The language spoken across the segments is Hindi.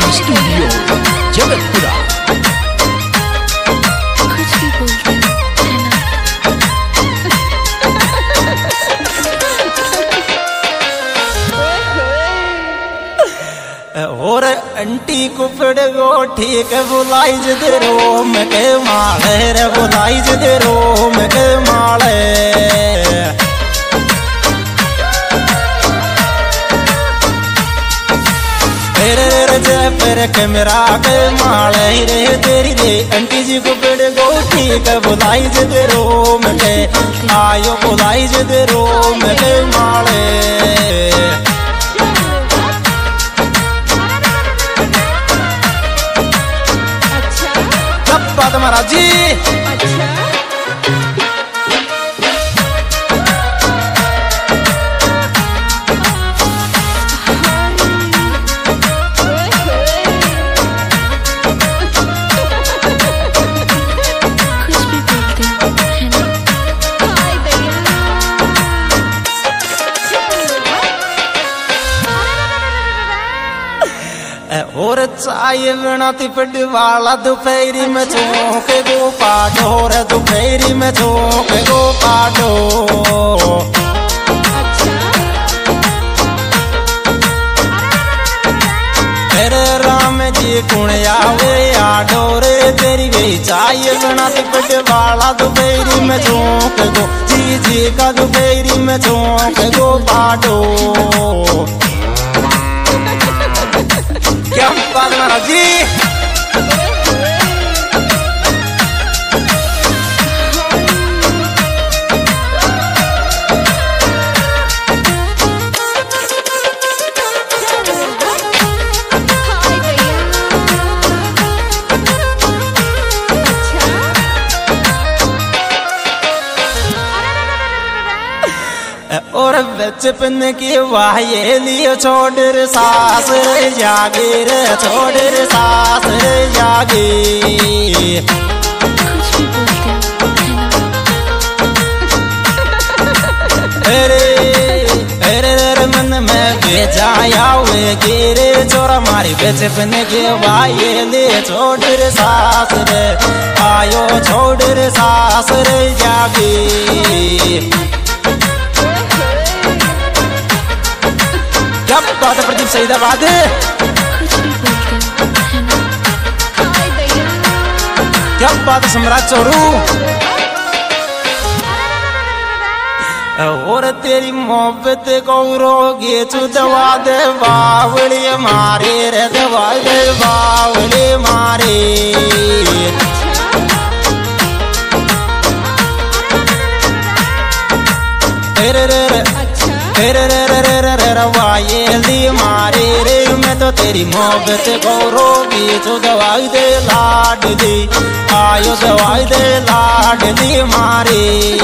स्टूडियो जगतपुरा। कुछ भी बोलते है ना। और अंटी कुपड़ गो ठीक बुलाई जदे रोम के माले रे बुलाई जदे रोम के माले पर कैमरा के माले रे तेरी रे अंटी जी को पेड़ गो ठीक बुलाई जदे रोम के आयो बुलाई जदे रोम के माले जब बात महाराज जी और चाय बिना तिपट वाला दोपहरी में चौक गो पाडो रे दोपहरी में चौक गो पाडो अरे राम जी कुण आवे आडो रे तेरी वे चाय बिना तिपट वाला दोपहरी में चौक गो जी जी का दोपहरी में चौक गो पाडो क्या बात महाराज जी और बचपन की वाहे लियो छोड़ रे सास रे जागे रे छोड़ रे सास रे जागे कुछ भी बोलते है अरे अरे अरे मन में बेजाया हुए गिरे चोरा मारी बचपन के वाहे ले छोड़ रे सास रे आयो छोड़ रे सास रे जागे जब बात प्रदीप सईदाबाद कुछ भी बोलते है ना। जब बात सम्राट चोरू और तेरी मोहब्बत गौरोगे तू दवा दे बावली मारे रे दवा दे बावली मारे वायली मारे रे मैं तो तेरी मोहब्बत गौरोगी तो दवाई दे लाड दी आयो दवाई दे लाड दी मारे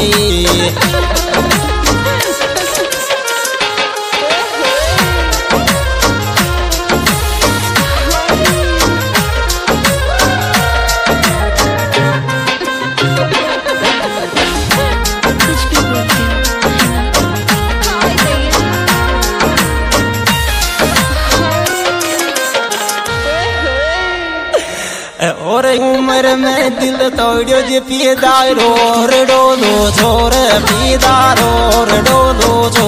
और उम्र में दिल तोड़ियो जे पीदारो रे डोलो छोर पीदारो रे डोलो छो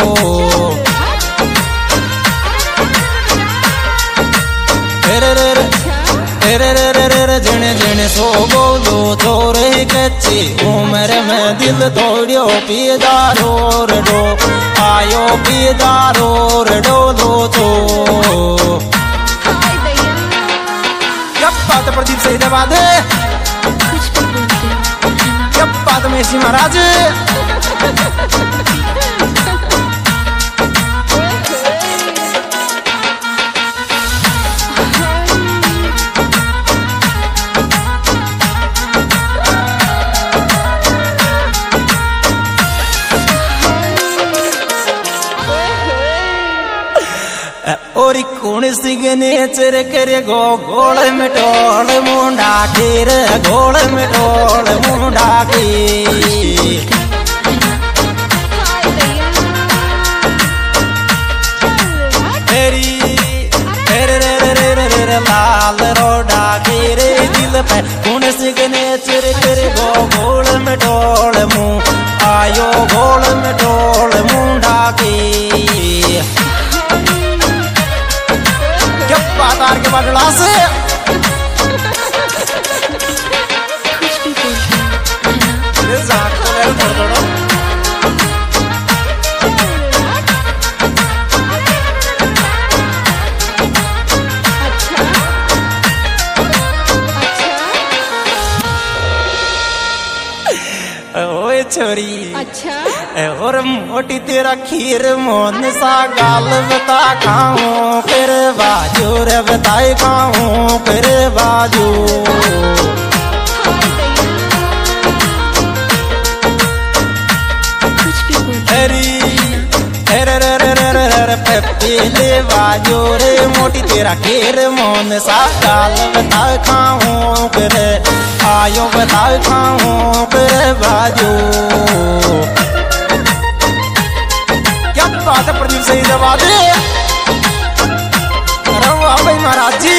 जने जने सो बोलो छोरे कच्ची उम्र में दिल तोड़ियो पीदारो रे डो आयो पीदारो रे डोलो छो प्रदीप सईदाबाद कुछ भी बोलते है ना। क्या बात में सी महाराज और कौन सिग्नेचर करे गो गोल मिटोल मुंडा खीर गोल मिटोल मुंडा की दिल पे कौन सिग्नेचर कर गो गोल में डोल मुँह आयो गोल में डोल मुंडा की क्या बातार के बदला से कुछ भी बोलते हो है ना। थोड़ा ओए छोरी अच्छा और मोटी तेरा खीर मोन सा गाल बता खाऊं फिर बाजू रे बताए खाऊं फिर बाजू कुछ भी बोलते पीले बाजू रे मोटी तेरा खीर मोन सा गाल बता खाऊं फिर आयो बता खाऊं फिर बाजू क्या बात है प्रदीप सही दबा दे अरे वाह भाई महाराज जी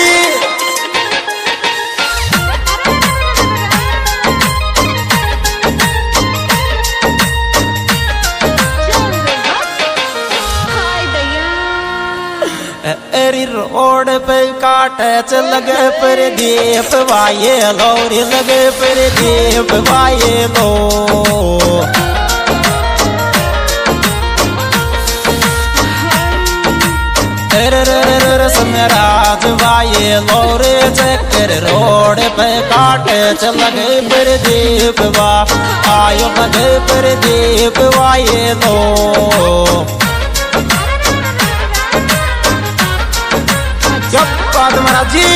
एरी रोड पे काटे च लगे पर दीप वाये लोरी लगे पर दीप वाये लो समराज वाये लोरे चक्कर रोड पे काटे च लगे पर दीप वा आयो लगे पर दीप वाये लो महाराज जी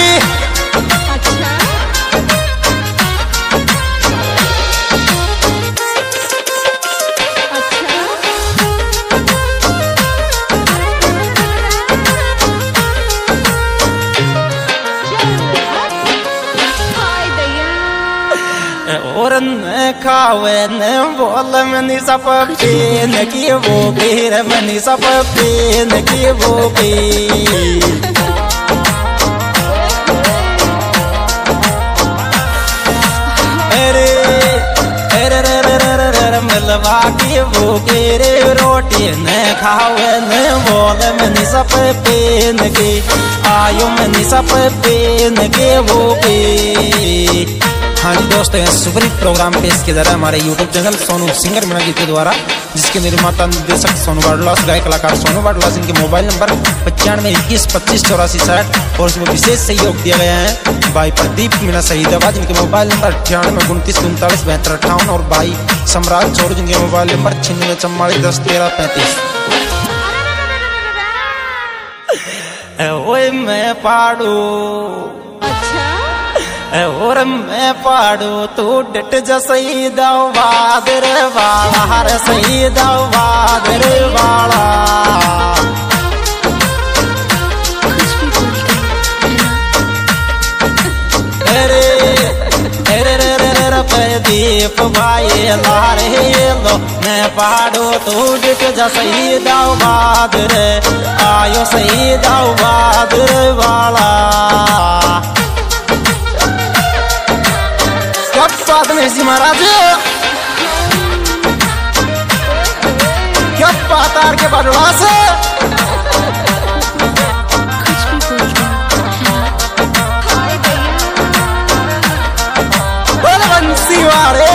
और न खावे न बोल मनी सब पेन की वो पीर मनी सब पेन की वो पीर मिलवा की भूखे रे रोटी न खावे न बोल मनी सब पेन के आयो मनी सब पेन के भूखे। हाँ जी दोस्तों, सुपर हिट प्रोग्राम पेश किया जा रहा है हमारे YouTube channel Sonu singer Meena ji के द्वारा, जिसके निर्माता निर्देशक सोनू बाडलास, गायक कलाकार सोनू बाडलास। इनके मोबाइल नंबर 9521258460 और इसमें विशेष सहयोग दिया गया है भाई प्रदीप मीना शहीदाबाद, जिनके मोबाइल नंबर 9829397258 और भाई सम्राट चौर, जिनके मोबाइल नंबर 9644101335। ओए मैं पाड़ू और मैं पाड़ू तू डट जा सईदा वादर वाला हर सईदा वादर वाला। कुछ भी बोलते है ना। अरे अरे रे प्रदीप भाई लारे लो मैं पाड़ू तू डट जा सईदा वादर आयो सईदा वादर वाला। बात में सी महाराज क्या पातार के बड़वा से कुछ भी बोलते है ना। बोल बंसी वाले